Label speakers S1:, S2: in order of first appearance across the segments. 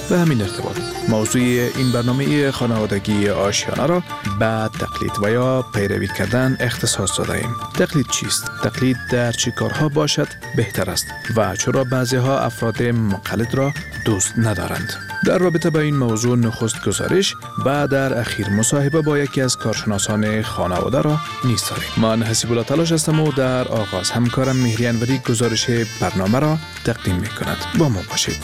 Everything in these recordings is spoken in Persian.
S1: به همین ارتباط موضوع این برنامه خانوادگی آشیانه را به تقلید و یا پیروی کردن اختصاص داده ایم. تقلید چیست؟ تقلید در چه کارها باشد بهتر است و چرا بعضی ها افراد مقلد را دوست ندارند؟ در رابطه با این موضوع نخست گزارش و در اخیر مصاحبه با یکی از کارشناسان خانواده را نیز داریم. من حسیب الله تلاش هستم و در آغاز همکارم مهری انوری گزارش برنامه را تقدیم می کند. با ما باشید.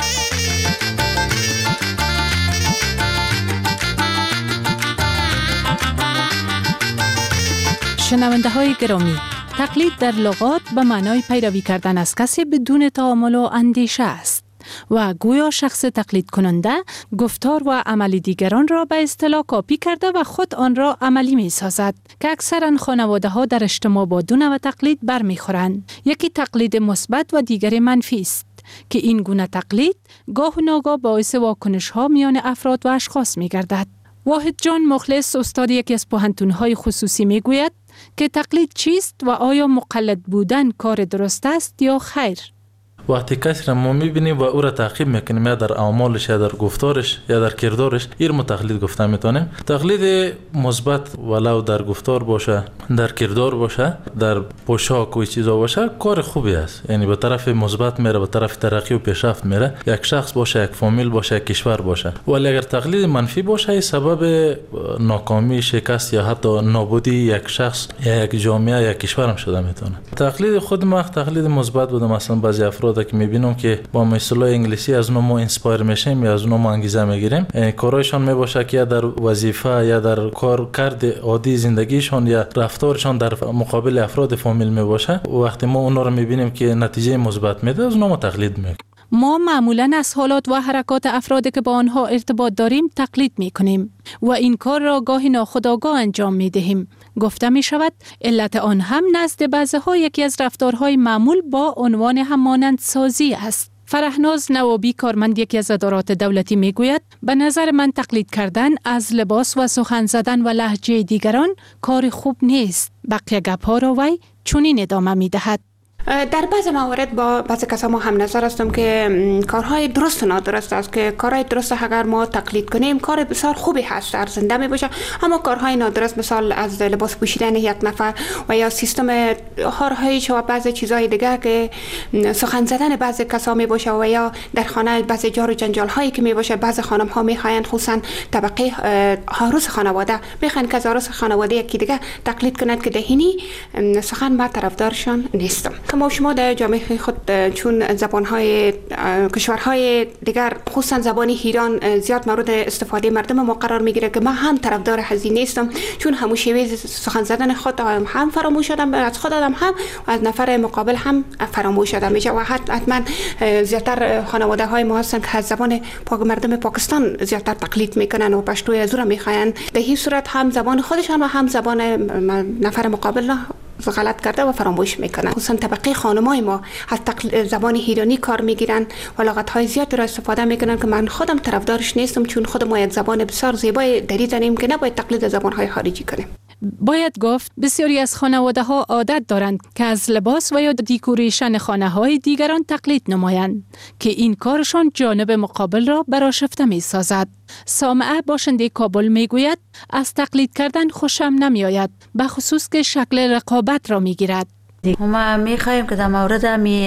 S2: شنونده های گرامی، تقلید در لغات به معنای پیروی کردن از کسی بدون تعامل و اندیشه است و گویا شخص تقلید کننده گفتار و عمل دیگران را به اصطلاح کاپی کرده و خود آن را عملی می سازد که اکثرا خانواده ها در اجتماع با دو نوع تقلید برمیخورند. یکی تقلید مثبت و دیگری منفی است که این گونه تقلید گاه و ناگاه باعث واکنش ها میان افراد و اشخاص می گردد. واحد جان مخلص استاد یکی از پوهنتون‌های خصوصی می گوید که تقلید چیست و آیا مقلد بودن کار درست است یا خیر؟
S3: وقتی کسی را ما میبینیم و او را تعقیب میکنیم یا در اعمالش یا در گفتارش یا در کردارش، این ما تقلید گفته میتونیم. تقلید مثبت ولو در گفتار باشه، در کردار باشه، در پوشاک و چیزا باشه، کار خوبی است. یعنی به طرف مثبت میره، به طرف ترقی و پیشرفت میره. یک شخص باشه، یک فامیل باشه، یک کشور باشه. ولی اگر تقلید منفی باشه، سبب ناکامی، شکست یا حتی نابودی یک شخص یا یک جامعه یا کشور هم شده میتونه. تقلید خود ما تقلید مثبت بوده. مثلا بعضی افراد که میبینم که با اصطلاح انگلیسی از اونها ما اینسپایر میشیم یا از اونها ما انگیزه میگیریم، کارایشان میباشه که یا در وظیفه یا در کار کرد عادی زندگیشان یا رفتارشان در مقابل افراد فامیل میباشه. وقتی ما اونها رو میبینیم که نتیجه مثبت میده، از اونها ما تقلید میکنیم.
S2: ما معمولاً از حالات و حرکات افرادی که با آنها ارتباط داریم تقلید میکنیم و این کار را گاهی ناخودآگاه انجام میدهیم. گفته می شود علت آن هم نزد بعضی‌ها یکی از رفتارهای معمول با عنوان همانند سازی است. فرهناز نوابی کارمند یکی از ادارات دولتی می گوید به نظر من تقلید کردن از لباس و سخن زدن و لهجه دیگران کار خوب نیست. بقیه گپ‌ها را وی چنین ادامه می دهد.
S4: در بعض موارد با بعض کسا ما هم نظر هستم که کارهای درست و نادرست است که کارهای درست اگر ما تقلید کنیم کار بسیار خوبی هست، ارزنده می باشه. اما کارهای نادرست مثال از لباس پوشیدن یک نفر و یا سیستم هارهایش و بعض چیزهای دیگر که سخن زدن بعض کسا می باشه و یا در خانه بعض جار و جنجال هایی که می باشه، بعض خانم ها می خواهند خصوصا طبقه عروس خانواده میخوان که از عروس خانواده یکی دیگه تقلید کنند که دهینی سخن ما طرفدارشان نیستم. ما شما در جامعه خود چون زبانهای کشورهای دیگر خصوصا زبان ایران زیاد مورد استفاده مردم ما قرار میگیره که من هم طرفدار هزینه نیستم، چون همون شیوه سخن زدن خود هم فراموش شدم، از خودم هم و از نفر مقابل هم فراموش شدم میشه و حتما زیادتر خانواده های ما هستن که از زبان مردم پاکستان زیادتر تقلید میکنن و پشتوی از اون میخواین. به این صورت هم زبان خودشان و هم زبان نفر مقابل غلط کرده و فراموش میکنن. خصوصا طبقه خانمای ما از زبان ایرانی کار میگیرن و لغت‌های زیاد را استفاده میکنن که من خودم طرفدارش نیستم، چون خود ما یک زبان بسیار زیبای دری داریم که نباید تقلید زبان‌های خارجی کنیم.
S2: باید گفت بسیاری از خانواده ها عادت دارند که از لباس و یا دیکوریشن خانه های دیگران تقلید نمایند که این کارشان جانب مقابل را برآشفته می سازد. سامعه باشنده کابل می گوید از تقلید کردن خوشم نمی آید، به خصوص که شکل رقابت را می گیرد.
S5: ما میخوایم که در مورد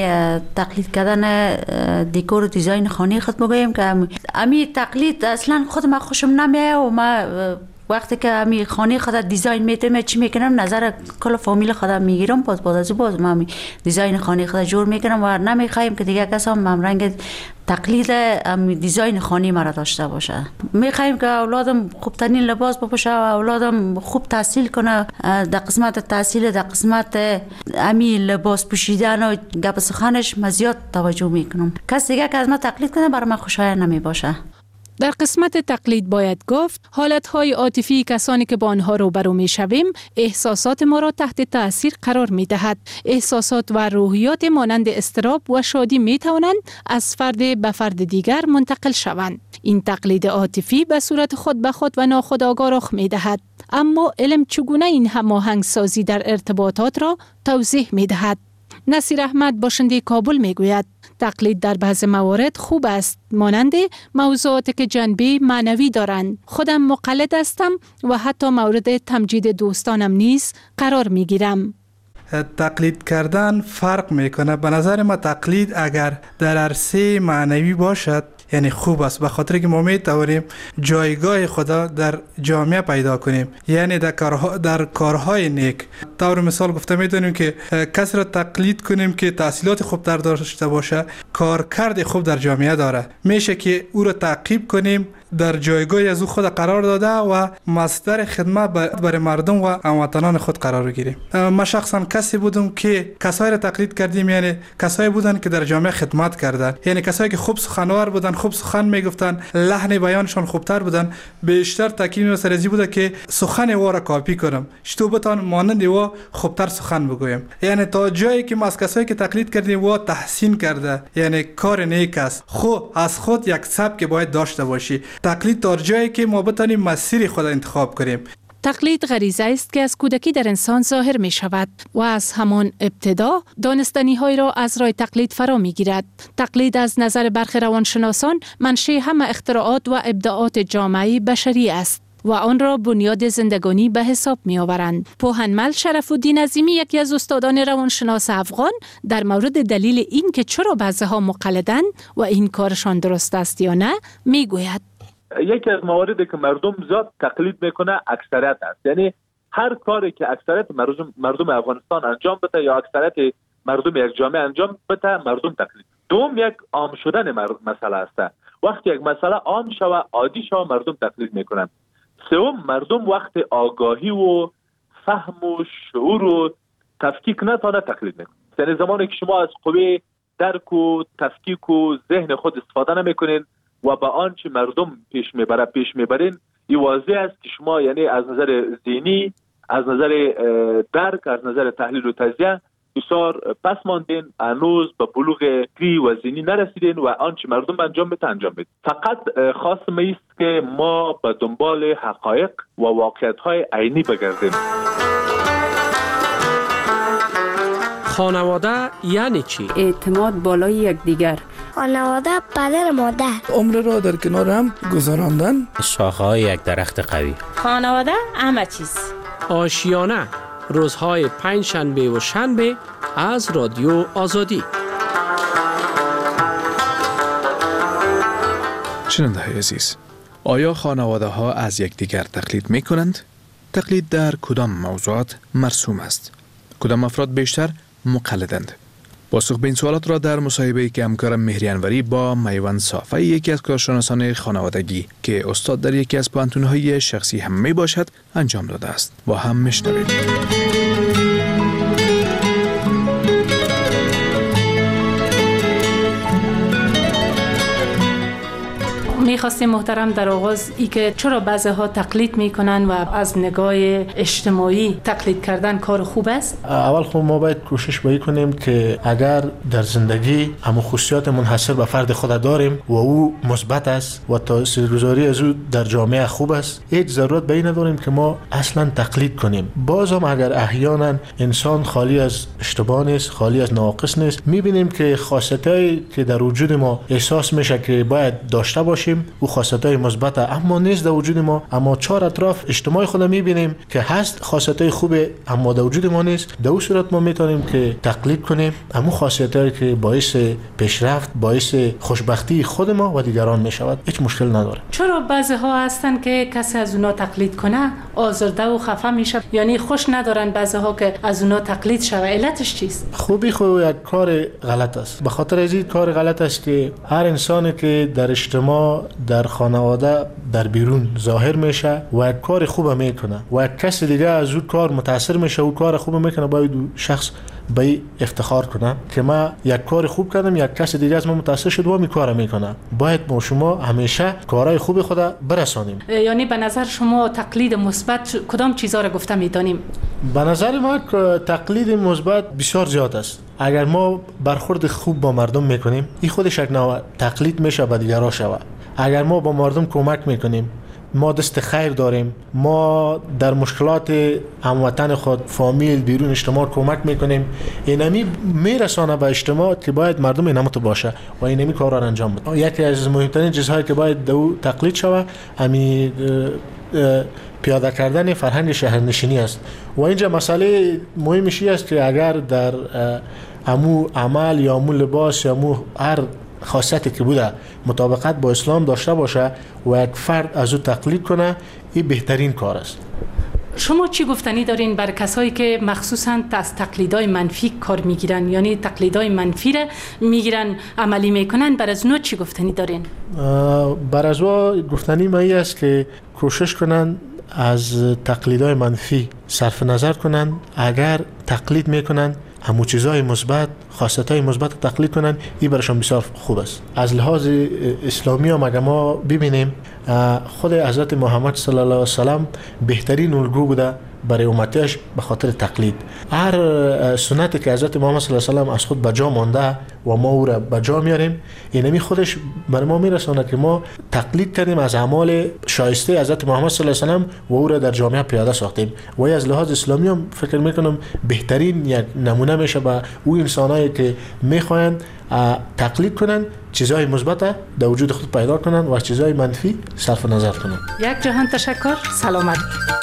S5: تقلید کردن دیکور و دیزاین خانه خود بگویم که امی تقلید اصلا خود ما خوشم نمیاد و ما وقتی که امی خانه خود دیزاین میتونم چی میکنم نظر کل فامیل خودم میگیرم، باز ما دیزاین خانه خود جور میکنم و نمیخوایم که دیگه کس هم رنگ تقلید دیزاین خانه مرا داشته باشه. میخوایم که اولادم خوب ترین لباس بپوشه و اولادم خوب تحصیل کنه. در قسمت تحصیل، در قسمت امی لباس پوشیدن و گپ سخنش زیاد توجه میکنم. کسی دیگه که از ما تقلید کنه برای من خوشایند نمیباشه.
S2: در قسمت تقلید باید گفت حالتهای عاطفی کسانی که با آنها روبرو میشویم احساسات ما را تحت تأثیر قرار میدهد. احساسات و روحیات مانند اضطراب و شادی میتوانند از فرد به فرد دیگر منتقل شوند. این تقلید عاطفی به صورت خود به خود و ناخودآگاه رخ میدهد. اما علم چگونه این هماهنگ سازی در ارتباطات را توضیح میدهد؟ نصیر احمد باشنده کابل میگوید تقلید در بعض موارد خوب است، مانند موضوعاتی که جنبه معنوی دارند. خودم مقلد هستم و حتی مورد تمجید دوستانم نیز قرار میگیرم.
S6: تقلید کردن فرق میکنه. به نظر ما تقلید اگر در عرصه معنوی باشد یعنی خوب است، به خاطر که ما میتوانیم جایگاه خدا در جامعه پیدا کنیم، یعنی در کارهای نیک. طور مثال گفته میتونیم که کسی را تقلید کنیم که تحصیلات خوب داشته باشه، کارکرد خوب در جامعه داره، میشه که او را تعقیب کنیم، در جایگاه از او خود قرار داده و مصدر خدمت برای مردم و هموطنان خود قرار گیریم. من شخصا کسی بودم که کسایی را تقلید کردیم، یعنی کسایی بودن که در جامعه خدمت کردن، یعنی کسایی که خوب سخنور بودن، خوب سخن میگفتن، لحن بیانشان خوبتر بودن. بیشتر تاکید و سرزی بوده که سخن او را کاپی کنم، چطور بتوان مانند او خوبتر سخن بگویم. یعنی تا جایی که ما از کسایی که تقلید کردیم و تحسین کرده، یعنی کار نیک است، از خود یک سبک باید داشته باشی. تقلید تا جایی که ما بتانیم مسیر خود انتخاب کنیم.
S2: تقلید غریزه است که از کودکی در انسان ظاهر می شود و از همان ابتدا دانستنی های را از راه تقلید فرا می گیرد. تقلید از نظر برخی روانشناسان منشأ همه اختراعات و ابداعات جامعه بشری است و آن را بنیاد زندگانی به حساب می آورند. پوهنمل شرف‌الدین عظیمی، یکی از استادان روانشناس افغان، در مورد دلیل این که چرا بعضی‌ها مقلدند و این کارشان درست است یا نه می گوید.
S7: یکی از مواردی که مردم زیاد تقلید میکنه اکثریت است، یعنی هر کاری که اکثریت مردم افغانستان انجام بده یا اکثریت مردم یک جامعه انجام بده مردم تقلید. دوم یک عام شدن مسئله است. وقتی یک مسئله عام شوه، عادی شوه، مردم تقلید میکنن. سوم، مردم وقت آگاهی و فهم و شعور و تفکیک نتونه تقلید میکنن. یعنی زمانی که شما از قوه درک و تفکیک و ذهن خود استفاده نمیکنین و با آنچه مردم پیش میبرین، این واضح است که شما یعنی از نظر ذهنی، از نظر درک، از نظر تحلیل و تجزیه بسیار پس ماندین، هنوز به بلوغ فکری و ذهنی نرسیدین و آنچه مردم انجام میده. فقط خواستم است که ما به دنبال حقایق و واقعیت‌های عینی بگردیم.
S8: خانواده یعنی چی؟
S9: اعتماد بالای یکدیگر.
S10: خانواده پدر مادر.
S11: عمر را در کنار هم گذراندن.
S12: شاخه‌های یک درخت قوی.
S13: خانواده همه چیز.
S8: آشیانه، روزهای پنجشنبه و شنبه از رادیو آزادی.
S1: شنونده عزیز، آیا خانواده ها از یکدیگر تقلید می کنند؟ تقلید در کدام موضوعات مرسوم است؟ کدام افراد بیشتر مقلدند؟ پاسخ به این سوالات را در مصاحبه‌ای که همکارم مهری انوری با میوند صافی، یکی از کارشناسان خانوادگی که استاد در یکی از پوهنتون‌های شخصی هم می باشد، انجام داده است و هم میشنوید.
S2: میخواستیم محترم در آغاز ای که چرا بعضی‌ها تقلید میکنن و از نگاه اجتماعی تقلید کردن کار خوب است؟
S3: اول خب ما باید کوشش کنیم که اگر در زندگی هم خصوصیات منحصر به فرد خود داریم و او مثبت است و تاثیرگذاری از او در جامعه خوب است، هیچ ضرورت به این نداریم که ما اصلا تقلید کنیم. بازم اگر احیانا انسان خالی از اشتباه نیست، خالی از نواقص نیست، میبینیم که خاصیتایی که در وجود ما احساس میشه که باید داشته باشیم و خاصیت‌های مثبت اما نیست در وجود ما، اما چهار اطراف اجتماعی خود می‌بینیم که هست خاصیت‌های خوب اما در وجود ما نیست. در اون صورت ما می‌تونیم که تقلید کنیم اما خاصیت‌هایی که باعث پیشرفت، باعث خوشبختی خود ما و دیگران می‌شود. هیچ مشکل نداره.
S2: چرا بعضی‌ها هستن که کسی از اونا تقلید کنه آزرده و خفه میشه، یعنی خوش ندارن بعضی‌ها که از اونا تقلید شوه؟ علتش چیست؟
S3: خوبی خود یک کار غلط است. به خاطر از این کار غلط است که هر انسانی که در اجتماع، در خانواده، در بیرون ظاهر میشه و یک کار خوب میکنه و یک کس دیگه از اون کار متاثر میشه و کار خوب میکنه، باید شخص به افتخار کنه که ما یک کار خوب کردم، یک کس دیگه از ما متاثر شد و می کار میکنه. باید ما شما همیشه کارهای خوب خود برسانیم.
S2: یعنی به نظر شما تقلید مثبت کدام چیزا رو گفته میدانیم؟
S3: به نظر ما تقلید مثبت بسیار زیاد است. اگر ما برخورد خوب با مردم میکنیم، این خودش یک نوع تقلید میشه به دیگران شود. اگر ما با مردم کمک میکنیم،
S14: ما دست خیر داریم، ما در مشکلات هموطن خود، فامیل، بیرون اجتماع کمک میکنیم. اینمی میرسانه به اجتماع که باید مردم اینم تو باشه و اینمی کار را انجام بده. یکی از مهمترین چیزهایی که باید دو تقلید شود پیاده کردن فرهنگ شهرنشینی است. و اینجا مسئله مهمشی است که اگر در امو عمل یا امو لباس یا امو هر خاصیتی که بوده مطابقت با اسلام داشته باشه و یک فرد از او تقلید کنه، این بهترین کار است.
S2: شما چی گفتنی دارین بر کسایی که مخصوصاً از تقلیدهای منفی کار میگیرن، یعنی تقلیدهای منفی را میگیرن عملی میکنن، بر از اونها چی گفتنی دارین؟
S14: بر از اونها گفتنی ما این است که کوشش کنن از تقلیدهای منفی صرف نظر کنن. اگر تقلید میکنن همون چیزهای مثبت، خاصیت‌های مثبت تقلید کنن، این براشون بسیار خوب است. از لحاظ اسلامی هم اگر ما ببینیم خود حضرت محمد صلی الله علیه و سلم بهترین الگو بوده برای امتیش به خاطر تقلید. هر سنتی که حضرت محمد صلی الله علیه و سلم از خود به جا مانده و ما او را به جا میاریم، اینمی خودش بر ما میرسونه که ما تقلید کردیم از اعمال شایسته حضرت محمد صلی الله علیه و سلم و او را در جامعه پیاده ساختیم. و از لحاظ اسلامی هم فکر میکنم بهترین یک نمونه میشه به اون انسانایی که میخواین تقلید کنن، چیزهای مثبت در وجود خود پیدا کنن و چیزهای منفی صرف نظر کنن.
S2: یک جهان تشکر. سلامت.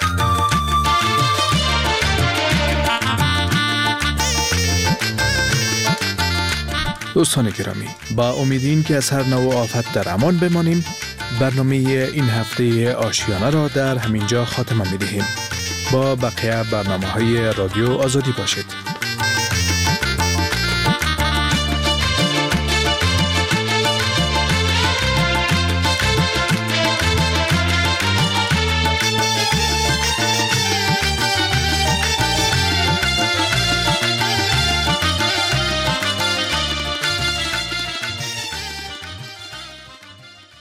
S1: دوستان گرامی، با امید که از هر نوع آفت در امان بمانیم، برنامه این هفته آشیانه را در همینجا خاتمه می‌دهیم. با بقیه برنامه‌های رادیو آزادی باشید.